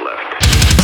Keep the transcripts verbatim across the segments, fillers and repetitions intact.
left.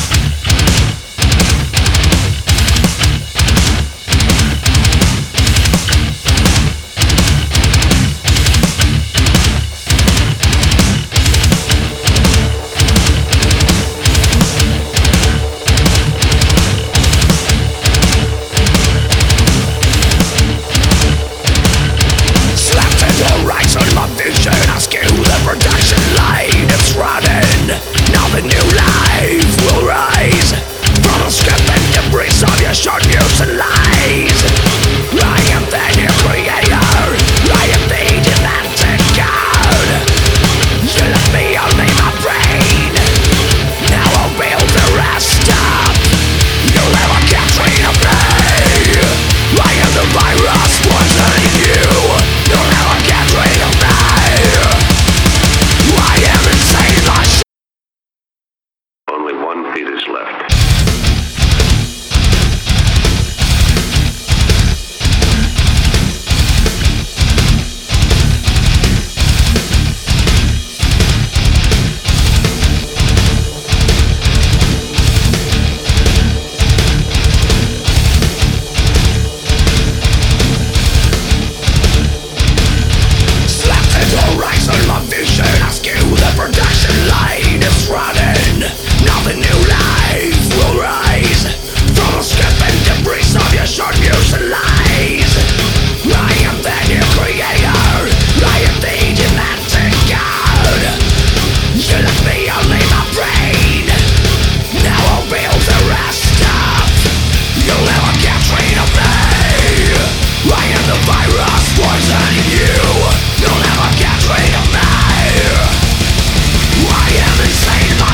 Askew, the production line is running. Now the new life will rise from the scrap and debris of your short news and lies. I am the new creator, I am the demented god. You left me only my brain, now I'll build the rest up. You'll never get rid of me. I am the virus poisoning you. You'll never get rid of me. Only one fetus left.